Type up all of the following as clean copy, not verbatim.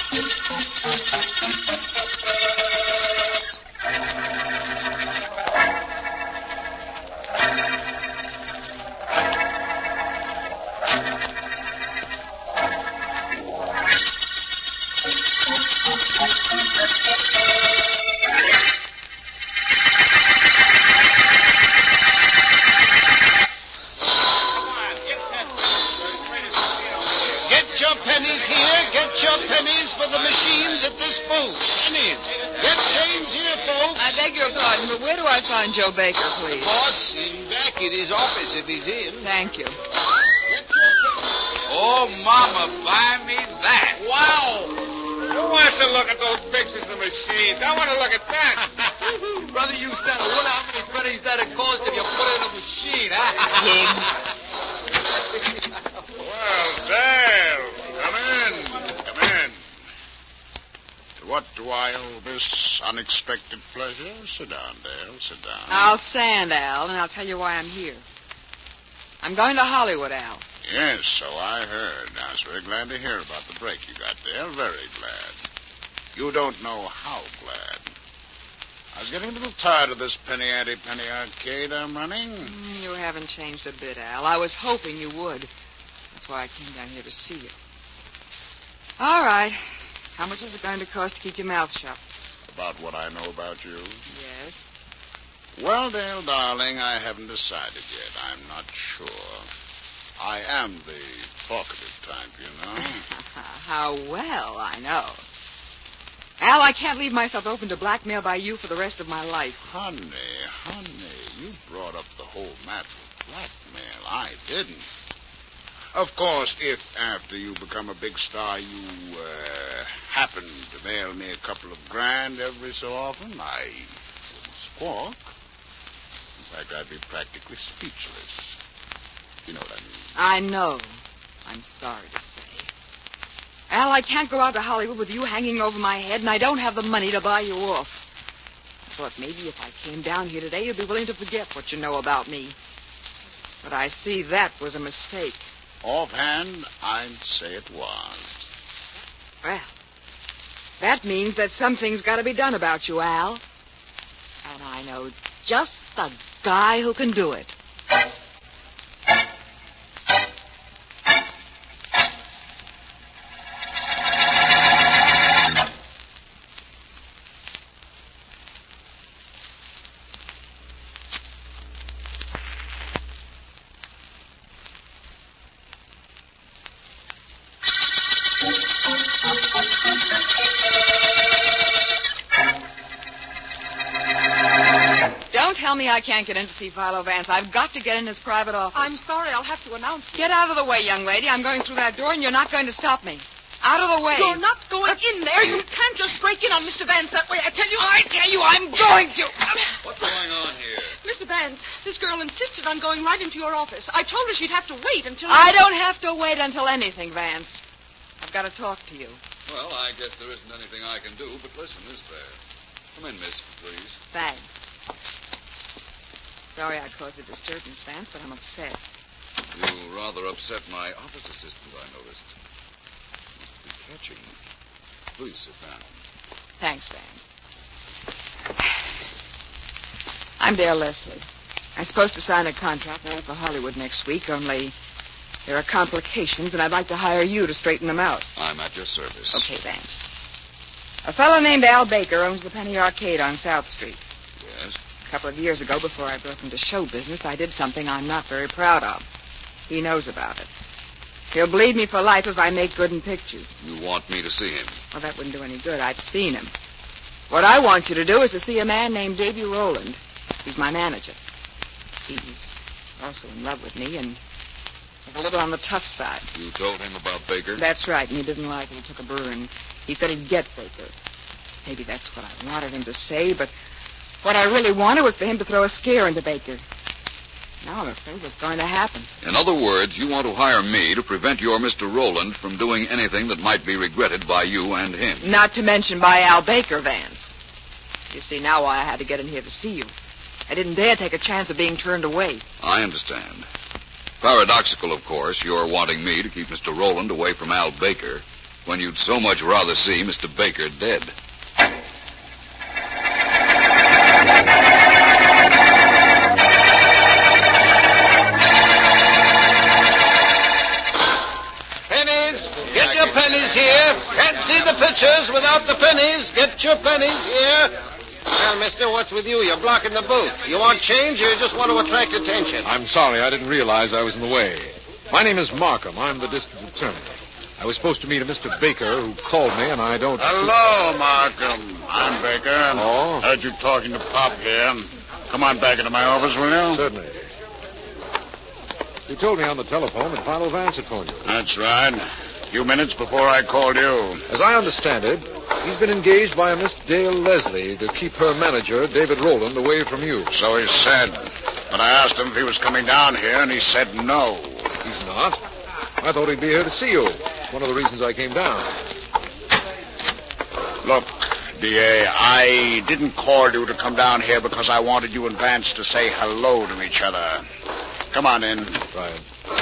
Joe Baker, please. Boss, back at his office if he's in. Thank you. Oh, Mama, buy me that. Wow. Who wants to look at those pictures of the machines? I want to look at that. Brother, you said I wonder how many pennies that'd cost if you put it in a machine, huh? Pigs. Well, Dale, come in. Come in. What do I owe this unexpected pleasure? Sit down, Dale. Sit down. I'll stand, Al, and I'll tell you why I'm here. I'm going to Hollywood, Al. Yes, so I heard. I was very glad to hear about the break you got there. Very glad. You don't know how glad. I was getting a little tired of this penny arcade I'm running. You haven't changed a bit, Al. I was hoping you would. That's why I came down here to see you. All right. How much is it going to cost to keep your mouth shut? About what I know about you? Yes. Well, Dale, darling, I haven't decided yet. I'm not sure. I am the talkative type, you know. How well I know. Al, I can't leave myself open to blackmail by you for the rest of my life. Honey, you brought up the whole matter of blackmail. I didn't. Of course, if after you become a big star you happen to mail me a couple of grand every so often, I wouldn't squawk. In fact, I'd be practically speechless. You know what I mean? I know. I'm sorry to say. Al, I can't go out to Hollywood with you hanging over my head, and I don't have the money to buy you off. I thought maybe if I came down here today, you'd be willing to forget what you know about me. But I see that was a mistake. Offhand, I'd say it was. Well, that means that something's got to be done about you, Al. And I know just the guy who can do it. Tell me I can't get in to see Philo Vance. I've got to get in his private office. I'm sorry. I'll have to announce you. Get out of the way, young lady. I'm going through that door, and you're not going to stop me. Out of the way. You're not going in there. You can't just break in on Mr. Vance that way. I tell you, I'm going to. What's going on here? Mr. Vance, this girl insisted on going right into your office. I told her she'd have to wait until... I don't have to wait until anything, Vance. I've got to talk to you. Well, I guess there isn't anything I can do, but listen, is there? Come in, miss, please. Thanks. Sorry I caused a disturbance, Vance, but I'm upset. You rather upset my office assistant, I noticed. Must be catching. Please sit down. Thanks, Vance. I'm Dale Leslie. I'm supposed to sign a contract for Hollywood next week, only there are complications, and I'd like to hire you to straighten them out. I'm at your service. Okay, Vance. A fellow named Al Baker owns the Penny Arcade on South Street. Yes? A couple of years ago, before I broke into show business, I did something I'm not very proud of. He knows about it. He'll bleed me for life if I make good in pictures. You want me to see him? Well, that wouldn't do any good. I've seen him. What I want you to do is to see a man named Davy Rowland. He's my manager. He's also in love with me and a little on the tough side. You told him about Baker? That's right, and he didn't like it. He took a burn. He said he'd get Baker. Maybe that's what I wanted him to say, but what I really wanted was for him to throw a scare into Baker. Now I'm afraid what's going to happen. In other words, you want to hire me to prevent your Mr. Rowland from doing anything that might be regretted by you and him. Not to mention by Al Baker, Vance. You see now why I had to get in here to see you. I didn't dare take a chance of being turned away. I understand. Paradoxical, of course, you're wanting me to keep Mr. Rowland away from Al Baker, when you'd so much rather see Mr. Baker dead. Pennies! Get your pennies here. Can't see the pictures without the pennies. Get your pennies here. Well, mister, what's with you? You're blocking the booth. You want change or you just want to attract attention? I'm sorry. I didn't realize I was in the way. My name is Markham. I'm the district attorney. I was supposed to meet a Mr. Baker who called me, and I don't... Hello, Markham. I'm Baker. Oh? Heard you talking to Pop here. Come on back into my office, will you? Certainly. You told me on the telephone that Philo Vance had phoned you. That's right. A few minutes before I called you. As I understand it, he's been engaged by a Miss Dale Leslie to keep her manager, David Rowland, away from you. So he said. But I asked him if he was coming down here, and he said no. He's not. I thought he'd be here to see you. It's one of the reasons I came down. Look, D.A., I didn't call you to come down here because I wanted you and Vance to say hello to each other. Come on in. Right.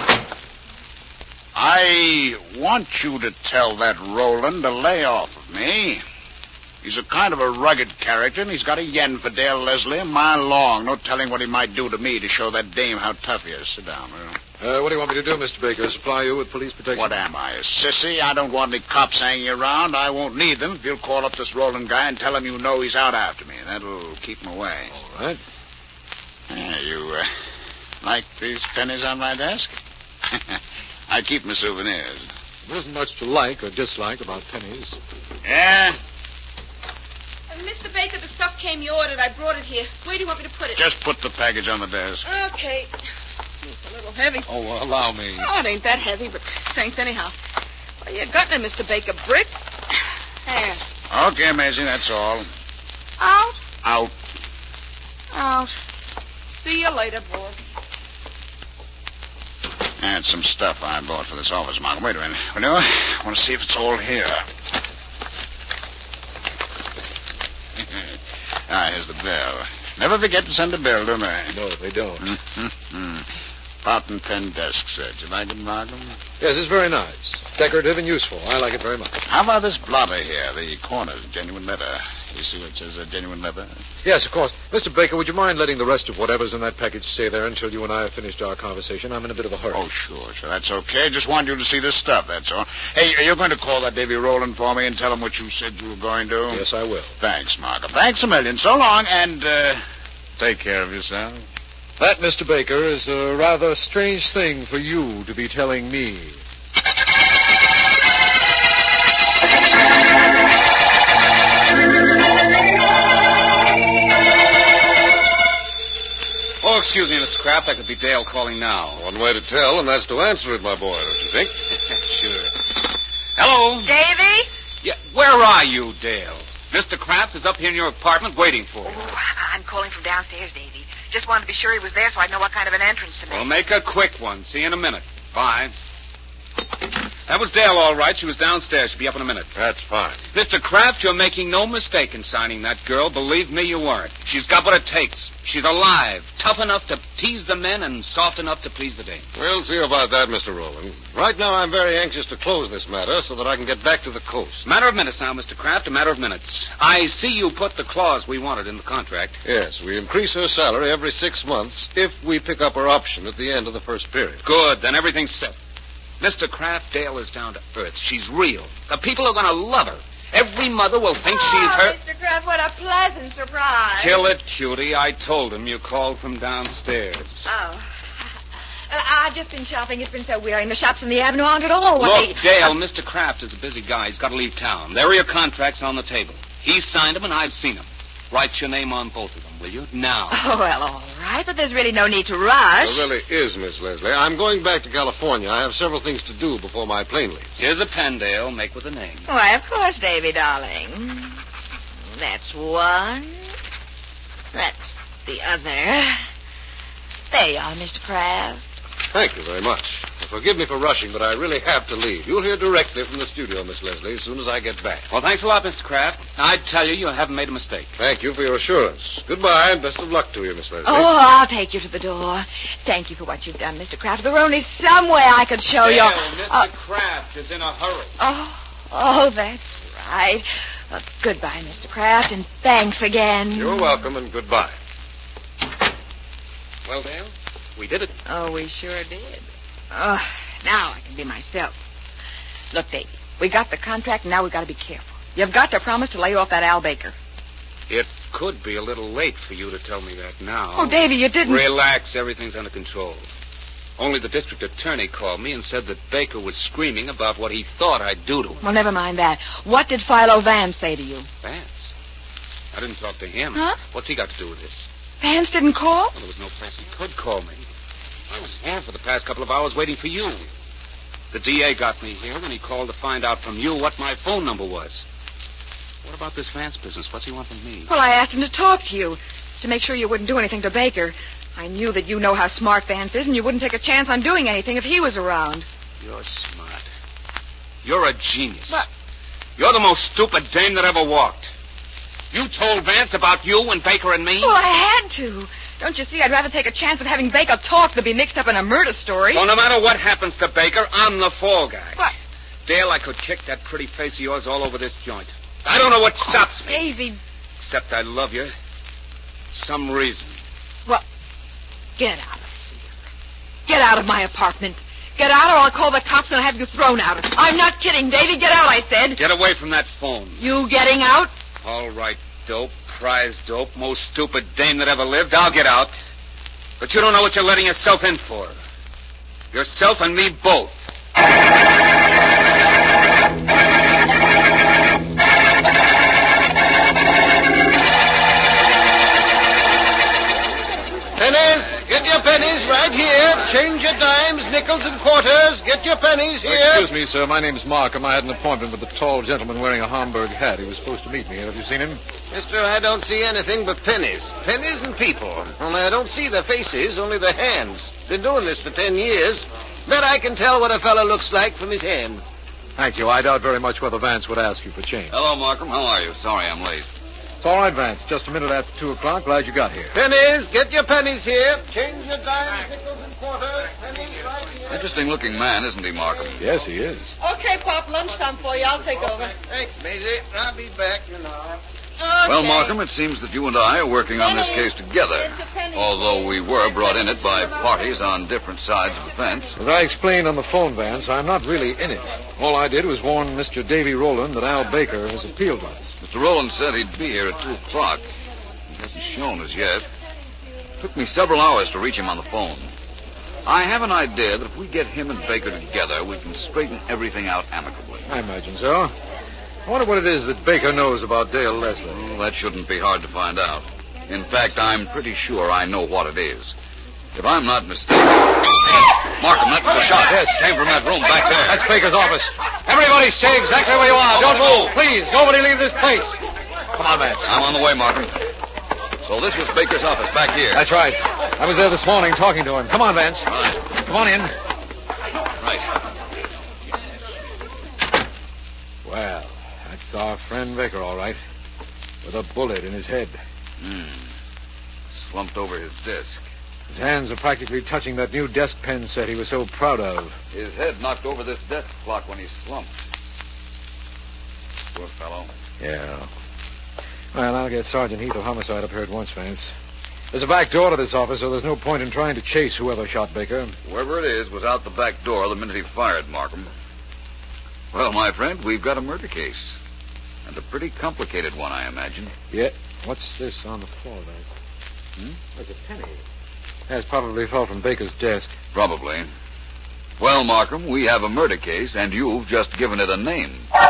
I want you to tell that Roland to lay off of me. He's a kind of a rugged character, and he's got a yen for Dale Leslie a mile long. No telling what he might do to me to show that dame how tough he is. Sit down, will you? What do you want me to do, Mr. Baker? Supply you with police protection? What am I, a sissy? I don't want any cops hanging around. I won't need them if you'll call up this Roland guy and tell him you know he's out after me. That'll keep him away. All right. You like these pennies on my desk? I keep my souvenirs. There isn't much to like or dislike about pennies. Yeah? Mr. Baker, the stuff came you ordered. I brought it here. Where do you want me to put it? Just put the package on the desk. Okay. It's a little heavy. Oh, allow me. Oh, it ain't that heavy, but thanks anyhow. Well, you got me, Mr. Baker. Brick. There. Okay, Maisie, that's all. Out? Out. Out. See you later, boy. That's some stuff I bought for this office, Mark. Wait a minute. Will you? I want to see if it's all here. Here's the bill. Never forget to send a bill, do they? No, they don't. Fountain pen desk set. You like it, Markham? Yes, it's very nice. Decorative and useful. I like it very much. How about this blotter here? The corner's genuine leather. You see what it says, genuine leather? Yes, of course. Mr. Baker, would you mind letting the rest of whatever's in that package stay there until you and I have finished our conversation? I'm in a bit of a hurry. Oh, sure. That's okay. Just wanted you to see this stuff, that's all. Hey, are you going to call that Davy Rowland for me and tell him what you said you were going to? Yes, I will. Thanks, Markham. Thanks a million. So long, and take care of yourself. That, Mr. Baker, is a rather strange thing for you to be telling me. Oh, excuse me, Mr. Kraft. That could be Dale calling now. One way to tell, and that's to answer it, my boy, don't you think? Sure. Hello? Davy? Yeah, where are you, Dale? Mr. Kraft is up here in your apartment waiting for you. Oh, I'm calling from downstairs, Davy. Just wanted to be sure he was there so I'd know what kind of an entrance to make. Well, make a quick one. See you in a minute. Bye. That was Dale, all right. She was downstairs. She'll be up in a minute. That's fine. Mr. Kraft, you're making no mistake in signing that girl. Believe me, you weren't. She's got what it takes. She's alive, tough enough to tease the men and soft enough to please the dame. We'll see about that, Mr. Rowland. Right now, I'm very anxious to close this matter so that I can get back to the coast. Matter of minutes now, Mr. Kraft, a matter of minutes. I see you put the clause we wanted in the contract. Yes, we increase her salary every 6 months if we pick up her option at the end of the first period. Good, then everything's set. Mr. Kraft, Dale is down to earth. She's real. The people are going to love her. Every mother will think she's her... Mr. Kraft, what a pleasant surprise. Kill it, cutie. I told him you called from downstairs. Oh. I've just been shopping. It's been so weary. And the shops in the Avenue aren't at all what Look, Dale, Mr. Kraft is a busy guy. He's got to leave town. There are your contracts on the table. He's signed them, and I've seen them. Write your name on both of them, will you? Now. Oh, well, all right, but there's really no need to rush. There really is, Miss Leslie. I'm going back to California. I have several things to do before my plane leaves. Here's a pen, Dale. Make with a name. Why, of course, Davy, darling. That's one. That's the other. There you are, Mr. Kraft. Thank you very much. Forgive me for rushing, but I really have to leave. You'll hear directly from the studio, Miss Leslie, as soon as I get back. Well, thanks a lot, Mr. Kraft. I tell you haven't made a mistake. Thank you for your assurance. Goodbye, and best of luck to you, Miss Leslie. Oh, I'll take you to the door. Thank you for what you've done, Mr. Kraft. There were only some way I could show you. Mr. Kraft is in a hurry. Oh. Oh, that's right. Well, goodbye, Mr. Kraft, and thanks again. You're welcome, and goodbye. Well, Dale, we did it. Oh, we sure did. Oh, now I can be myself. Look, Davy, we got the contract, and now we've got to be careful. You've got to promise to lay off that Al Baker. It could be a little late for you to tell me that now. Oh, Davy, you didn't... Relax. Everything's under control. Only the district attorney called me and said that Baker was screaming about what he thought I'd do to him. Well, never mind that. What did Philo Vance say to you? Vance? I didn't talk to him. Huh? What's he got to do with this? Vance didn't call? Well, there was no place he could call me. I was here for the past couple of hours waiting for you. The DA got me here when he called to find out from you what my phone number was. What about this Vance business? What's he want from me? Well, I asked him to talk to you, to make sure you wouldn't do anything to Baker. I knew that you know how smart Vance is, and you wouldn't take a chance on doing anything if he was around. You're smart. You're a genius. What? You're the most stupid dame that ever walked. You told Vance about you and Baker and me? Well, I had to. Don't you see? I'd rather take a chance of having Baker talk than be mixed up in a murder story. So no matter what happens to Baker, I'm the fall guy. What? Dale, I could kick that pretty face of yours all over this joint. I don't know what stops me. Davy. Except I love you. Some reason. Well, get out of here. Get out of my apartment. Get out or I'll call the cops and have you thrown out. I'm not kidding, Davy. Get out, I said. Get away from that phone. You getting out? All right, dope. Prize dope. Most stupid dame that ever lived. I'll get out. But you don't know what you're letting yourself in for. Yourself and me both. Pennies, get your pennies right here. Change your dimes, nickels, and quarters. Get your pennies here. Excuse me, sir. My name's Markham. I had an appointment with the tall gentleman wearing a Homburg hat. He was supposed to meet me. Have you seen him? Mister, I don't see anything but pennies. Pennies and people. Only I don't see their faces, only their hands. Been doing this for 10 years. Bet I can tell what a fellow looks like from his hands. Thank you. I doubt very much whether Vance would ask you for change. Hello, Markham. How are you? Sorry I'm late. It's all right, Vance. Just a minute after 2 o'clock. Glad you got here. Pennies, get your pennies here. Change your dimes, nickels, and quarters. Pennies right here. Interesting-looking man, isn't he, Markham? Yes, he is. Okay, Pop, lunchtime for you. I'll take over. Thanks, Maisie. I'll be back, you know. Okay. Well, Markham, it seems that you and I are working on this case together, although we were brought in it by parties on different sides of the fence. As I explained on the phone, Vance, I'm not really in it. All I did was warn Mr. Davy Rowland that Al Baker has appealed to us. Mr. Rowland said he'd be here at 2 o'clock. He hasn't shown us yet. It took me several hours to reach him on the phone. I have an idea that if we get him and Baker together, we can straighten everything out amicably. I imagine so. I wonder what it is that Baker knows about Dale Leslie. Well, that shouldn't be hard to find out. In fact, I'm pretty sure I know what it is. If I'm not mistaken... Markham, that was a shot. Yes. Came from that room back there. That's Baker's office. Everybody stay exactly where you are. Don't move. Please, nobody leave this place. Come on, Vance. I'm on the way, Markham. So this was Baker's office back here. That's right. I was there this morning talking to him. Come on, Vance. All right. Come on in. Right. Well, that's our friend Baker, all right. With a bullet in his head. Slumped over his desk. His hands are practically touching that new desk pen set he was so proud of. His head knocked over this desk clock when he slumped. Poor fellow. Yeah. Well, I'll get Sergeant Heath of Homicide up here at once, Vance. There's a back door to this office, so there's no point in trying to chase whoever shot Baker. Whoever it is was out the back door the minute he fired, Markham. Well, my friend, we've got a murder case. And a pretty complicated one, I imagine. Yeah. What's this on the floor, there? There's a penny. That's probably fell from Baker's desk. Probably. Well, Markham, we have a murder case, and you've just given it a name.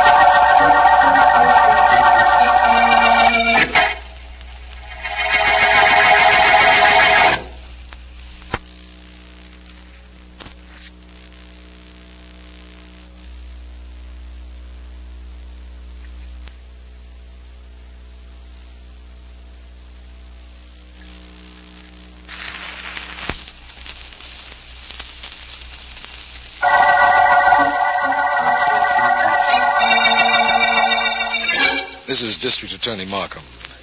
This is District Attorney Markham.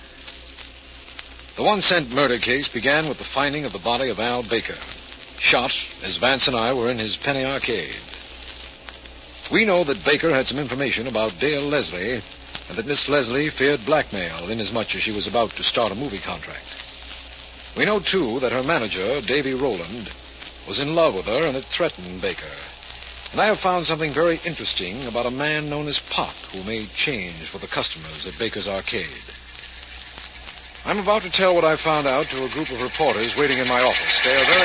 The one-cent murder case began with the finding of the body of Al Baker, shot as Vance and I were in his penny arcade. We know that Baker had some information about Dale Leslie and that Miss Leslie feared blackmail inasmuch as she was about to start a movie contract. We know, too, that her manager, Davy Rowland, was in love with her and had threatened Baker. And I have found something very interesting about a man known as Pop who made change for the customers at Baker's Arcade. I'm about to tell what I found out to a group of reporters waiting in my office. They are very...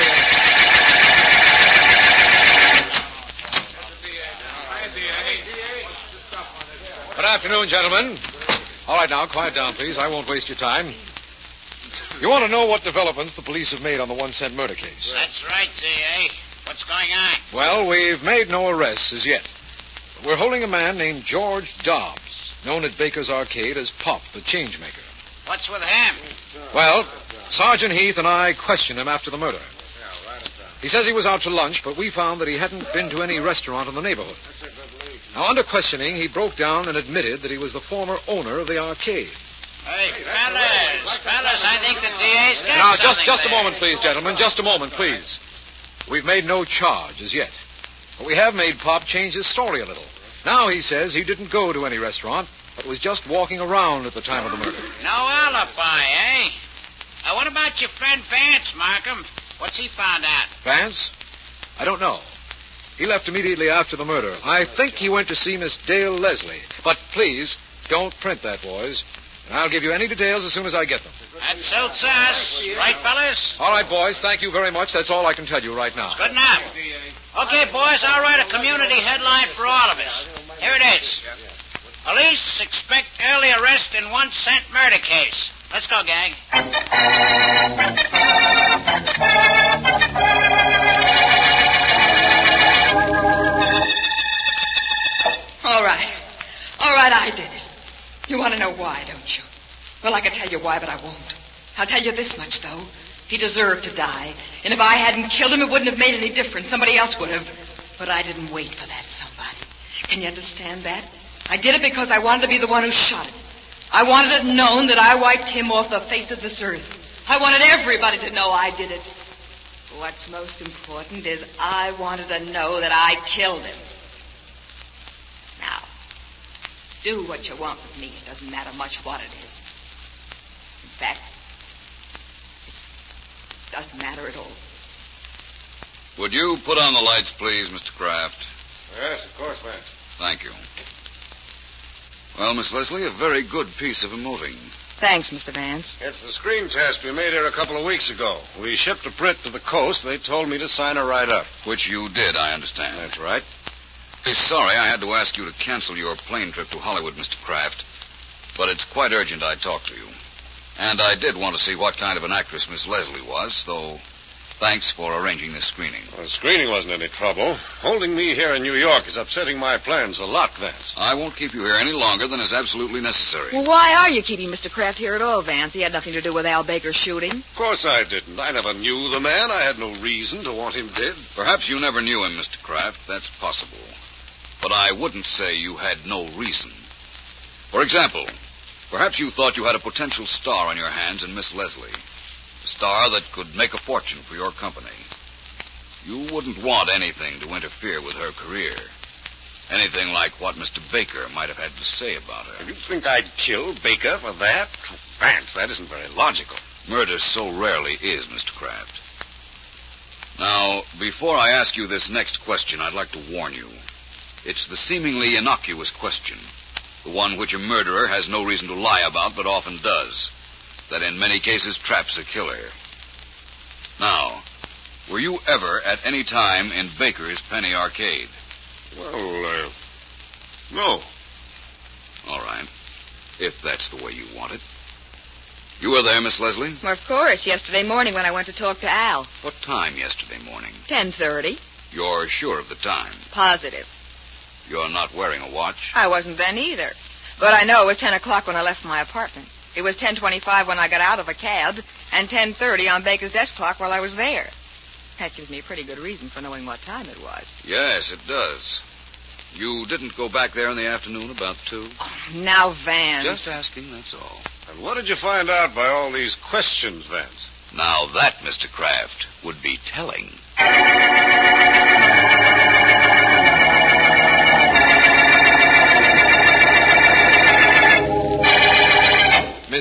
Good afternoon, gentlemen. All right, now, quiet down, please. I won't waste your time. You want to know what developments the police have made on the 1-cent murder case? That's right, D.A. What's going on? Well, we've made no arrests as yet. But we're holding a man named George Dobbs, known at Baker's Arcade as Pop, the changemaker. What's with him? Well, Sergeant Heath and I questioned him after the murder. He says he was out to lunch, but we found that he hadn't been to any restaurant in the neighborhood. Now, under questioning, he broke down and admitted that he was the former owner of the arcade. Hey, fellas, I think the DA's got Now, something just a there. moment, please, gentlemen. Just a moment, please. We've made no charge as yet. But we have made Pop change his story a little. Now he says he didn't go to any restaurant, but was just walking around at the time of the murder. No alibi, eh? What about your friend Vance, Markham? What's he found out? Vance? I don't know. He left immediately after the murder. I think he went to see Miss Dale Leslie. But please, don't print that, boys. And I'll give you any details as soon as I get them. That suits us. Right, fellas? All right, boys. Thank you very much. That's all I can tell you right now. Good enough. Okay, boys, I'll write a community headline for all of us. Here it is. Police expect early arrest in 1-cent murder case. Let's go, gang. All right, I did it. You want to know why, don't you? Well, I can tell you why, but I won't. I'll tell you this much, though. He deserved to die. And if I hadn't killed him, it wouldn't have made any difference. Somebody else would have. But I didn't wait for that somebody. Can you understand that? I did it because I wanted to be the one who shot him. I wanted it known that I wiped him off the face of this earth. I wanted everybody to know I did it. What's most important is I wanted to know that I killed him. Now, do what you want with me. It doesn't matter much what it is. In fact, it doesn't matter at all. Would you put on the lights, please, Mr. Kraft? Yes, of course, Vance. Thank you. Well, Miss Leslie, a very good piece of a moving. Thanks, Mr. Vance. It's the screen test we made here a couple of weeks ago. We shipped a print to the coast. They told me to sign her right up. Which you did, I understand. That's right. Sorry I had to ask you to cancel your plane trip to Hollywood, Mr. Kraft. But it's quite urgent I talk to you. And I did want to see what kind of an actress Miss Leslie was, though thanks for arranging this screening. Well, the screening wasn't any trouble. Holding me here in New York is upsetting my plans a lot, Vance. I won't keep you here any longer than is absolutely necessary. Well, why are you keeping Mr. Kraft here at all, Vance? He had nothing to do with Al Baker's shooting. Of course I didn't. I never knew the man. I had no reason to want him dead. Perhaps you never knew him, Mr. Kraft. That's possible. But I wouldn't say you had no reason. For example, perhaps you thought you had a potential star on your hands in Miss Leslie. A star that could make a fortune for your company. You wouldn't want anything to interfere with her career. Anything like what Mr. Baker might have had to say about her. You think I'd kill Baker for that? Vance, that isn't very logical. Murder so rarely is, Mr. Kraft. Now, before I ask you this next question, I'd like to warn you. It's the seemingly innocuous question, the one which a murderer has no reason to lie about but often does, that in many cases traps a killer. Now, were you ever at any time in Baker's Penny Arcade? Well, no. All right, if that's the way you want it. You were there, Miss Leslie? Well, of course, yesterday morning when I went to talk to Al. What time yesterday morning? 10:30. You're sure of the time? Positive. You're not wearing a watch? I wasn't then either. But I know it was 10 o'clock when I left my apartment. It was 10:25 when I got out of a cab, and 10:30 on Baker's desk clock while I was there. That gives me a pretty good reason for knowing what time it was. Yes, it does. You didn't go back there in the afternoon about 2? Oh, now, Vance. Just asking, that's all. And what did you find out by all these questions, Vance? Now that, Mr. Kraft, would be telling.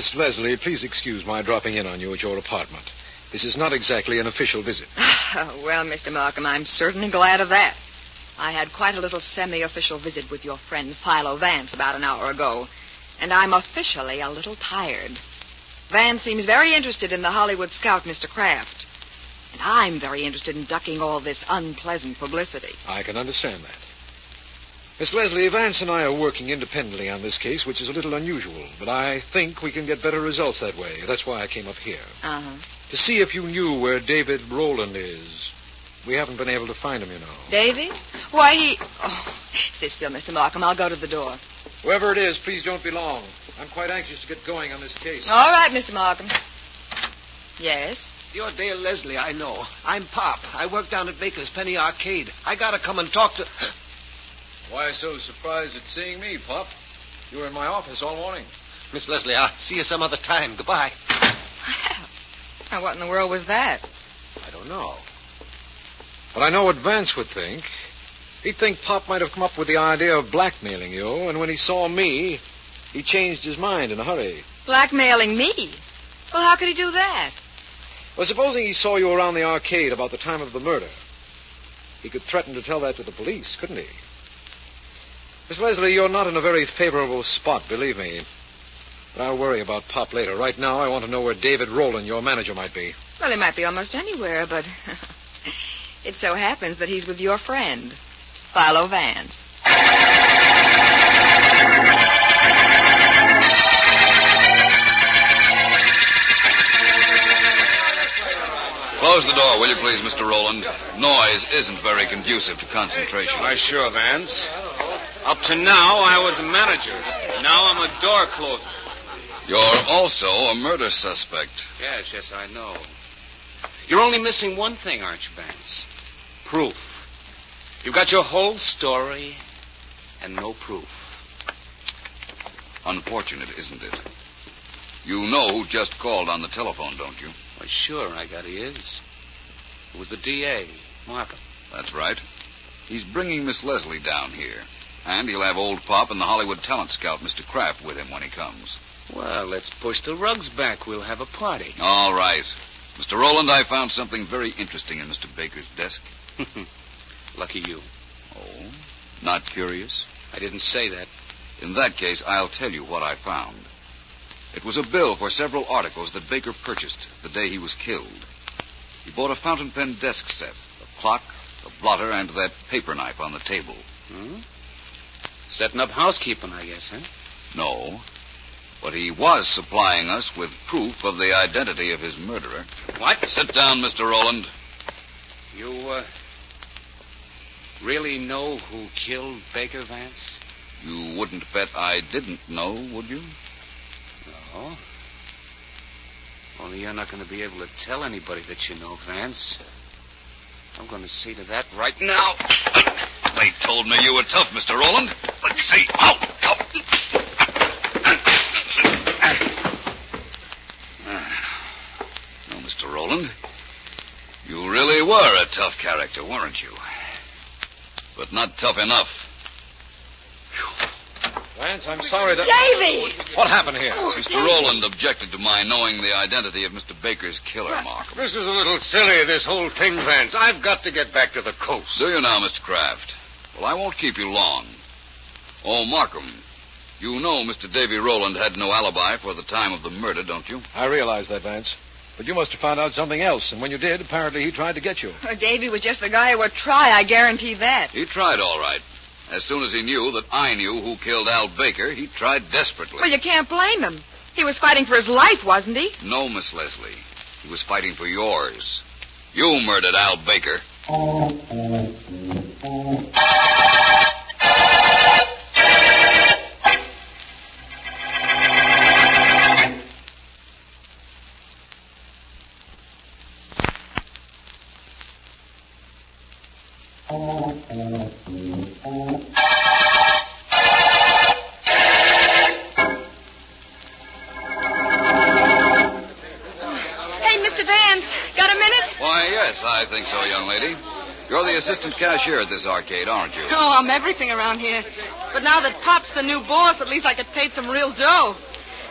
Miss Leslie, please excuse my dropping in on you at your apartment. This is not exactly an official visit. Well, Mr. Markham, I'm certainly glad of that. I had quite a little semi-official visit with your friend Philo Vance about an hour ago, and I'm officially a little tired. Vance seems very interested in the Hollywood scout, Mr. Kraft, and I'm very interested in ducking all this unpleasant publicity. I can understand that. Miss Leslie, Vance and I are working independently on this case, which is a little unusual, but I think we can get better results that way. That's why I came up here. Uh-huh. To see if you knew where David Rowland is. We haven't been able to find him, you know. Davy? Why, he... Oh, sit still, Mr. Markham. I'll go to the door. Whoever it is, please don't be long. I'm quite anxious to get going on this case. All right, Mr. Markham. Yes? You're Dale Leslie, I know. I'm Pop. I work down at Baker's Penny Arcade. I gotta come and talk to... Why so surprised at seeing me, Pop? You were in my office all morning. Miss Leslie, I'll see you some other time. Goodbye. Now, what in the world was that? I don't know. But I know what Vance would think. He'd think Pop might have come up with the idea of blackmailing you, and when he saw me, he changed his mind in a hurry. Blackmailing me? Well, how could he do that? Well, supposing he saw you around the arcade about the time of the murder. He could threaten to tell that to the police, couldn't he? Miss Leslie, you're not in a very favorable spot, believe me. But I'll worry about Pop later. Right now, I want to know where David Rowland, your manager, might be. Well, he might be almost anywhere, but it so happens that he's with your friend, Philo Vance. Close the door, will you please, Mr. Rowland? Noise isn't very conducive to concentration. Why, sure, Vance. Up to now, I was a manager. Now I'm a door closer. You're also a murder suspect. Yes, I know. You're only missing one thing, aren't you, Vance? Proof. You've got your whole story and no proof. Unfortunate, isn't it? You know who just called on the telephone, don't you? Why, sure, I got his. It was the D.A., Markham. That's right. He's bringing Miss Leslie down here. And he'll have old Pop and the Hollywood talent scout, Mr. Kraft, with him when he comes. Well, let's push the rugs back. We'll have a party. All right. Mr. Rowland, I found something very interesting in Mr. Baker's desk. Lucky you. Oh, not curious? I didn't say that. In that case, I'll tell you what I found. It was a bill for several articles that Baker purchased the day he was killed. He bought a fountain pen desk set, a clock, a blotter, and that paper knife on the table. Setting up housekeeping, I guess, huh? No. But he was supplying us with proof of the identity of his murderer. What? Sit down, Mr. Rowland. You, really know who killed Baker, Vance? You wouldn't bet I didn't know, would you? No. Only you're not going to be able to tell anybody that you know, Vance. I'm going to see to that right now. They told me you were tough, Mr. Rowland. Let's see. Out! No, Mr. Rowland, you really were a tough character, weren't you? But not tough enough. Vance, I'm sorry that... Davy! What happened here? Mr. Rowland objected to my knowing the identity of Mr. Baker's killer, Markham. This is a little silly, this whole thing, Vance. I've got to get back to the coast. Do you now, Mr. Kraft? Well, I won't keep you long. Oh, Markham, you know Mr. Davy Rowland had no alibi for the time of the murder, don't you? I realize that, Vance. But you must have found out something else, and when you did, apparently he tried to get you. Davy was just the guy who would try, I guarantee that. He tried all right. As soon as he knew that I knew who killed Al Baker, he tried desperately. Well, you can't blame him. He was fighting for his life, wasn't he? No, Miss Leslie. He was fighting for yours. You murdered Al Baker. I think so, young lady. You're the assistant cashier at this arcade, aren't you? Oh, I'm everything around here. But now that Pop's the new boss, at least I get paid some real dough.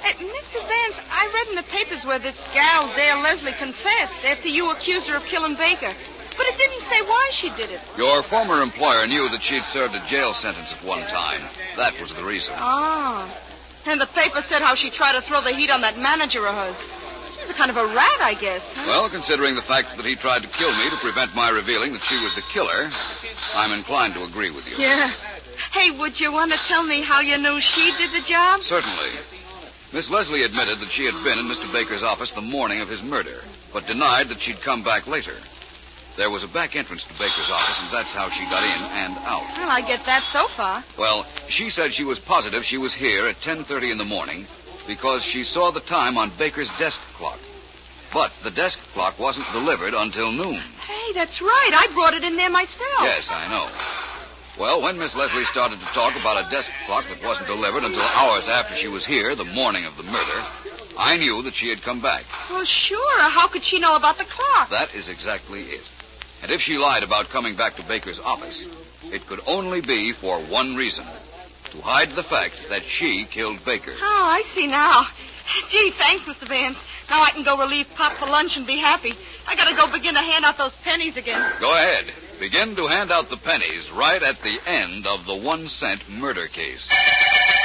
Hey, Mr. Vance, I read in the papers where this gal, Dale Leslie, confessed after you accused her of killing Baker. But it didn't say why she did it. Your former employer knew that she'd served a jail sentence at one time. That was the reason. Oh. And the paper said how she tried to throw the heat on that manager of hers. She's a kind of a rat, I guess. Huh? Well, considering the fact that he tried to kill me to prevent my revealing that she was the killer, I'm inclined to agree with you. Yeah. Hey, would you want to tell me how you knew she did the job? Certainly. Miss Leslie admitted that she had been in Mr. Baker's office the morning of his murder, but denied that she'd come back later. There was a back entrance to Baker's office, and that's how she got in and out. Well, I get that so far. Well, she said she was positive she was here at 10:30 in the morning because she saw the time on Baker's desk clock. But the desk clock wasn't delivered until noon. Hey, that's right. I brought it in there myself. Yes, I know. Well, when Miss Leslie started to talk about a desk clock that wasn't delivered until hours after she was here the morning of the murder, I knew that she had come back. Well, sure. How could she know about the clock? That is exactly it. And if she lied about coming back to Baker's office, it could only be for one reason: to hide the fact that she killed Baker. Oh, I see now. Gee, thanks, Mr. Vance. Now I can go relieve Pop for lunch and be happy. I gotta go begin to hand out those pennies again. Go ahead. Begin to hand out the pennies right at the end of the 1 cent murder case.